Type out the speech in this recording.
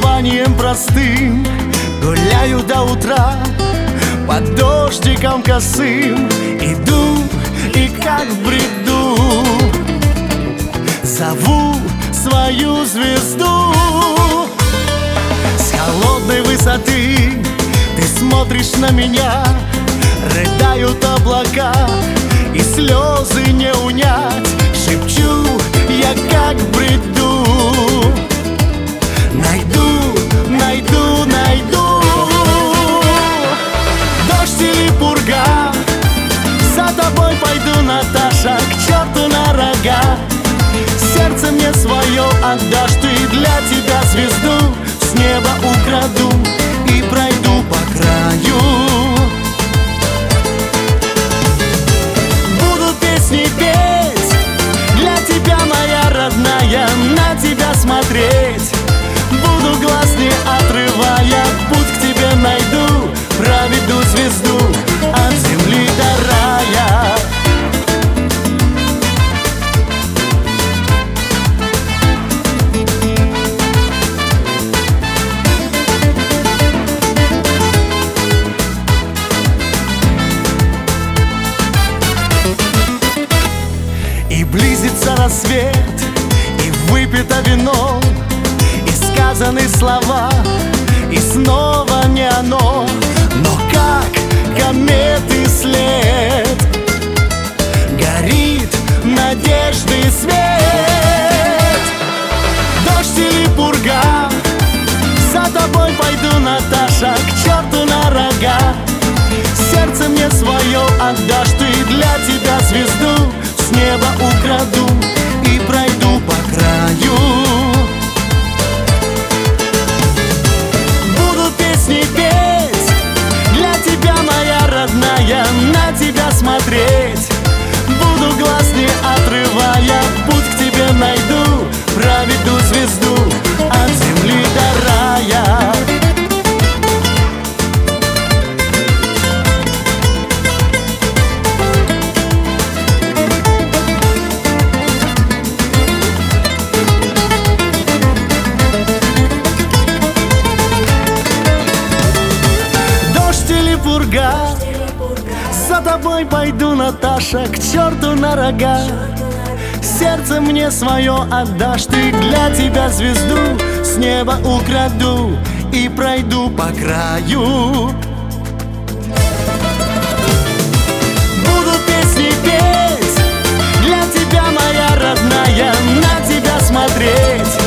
названием простым гуляю до утра под дождиком косым. Иду и как в бреду зову свою звезду. С холодной высоты ты смотришь на меня, рыдают облака, и слезы не унять. Шепчу я как в бреду: найду, найду, найду. Дождь или пурга, за тобой пойду, Наташа, к черту на рога. Сердце мне свое отдашь ты, для тебя звезду с неба украду и пройду по краю. Буду песни петь для тебя, моя родная, на тебя смотреть. Буду глаз не отрывая, путь к тебе найду, проведу звезду от земли до рая. И близится рассвет, и выпито вино, и сказаны слова, и снова не оно. Но как кометы след горит надежды свет. Дождь или пурга, за тобой пойду, Наташа, к черту на рога. Сердце мне свое отдашь ты, для тебя звезду с неба украду и пройду по краю. Буду песни петь для тебя, моя родная, на тебя смотреть. Буду глаз не отрывая, путь к тебе найду, проведу звезду от земли до рая. За тобой пойду, Наташа, к черту на рога. Сердце мне свое отдашь ты, для тебя звезду с неба украду и пройду по краю. Буду песни петь для тебя, моя родная, на тебя смотреть.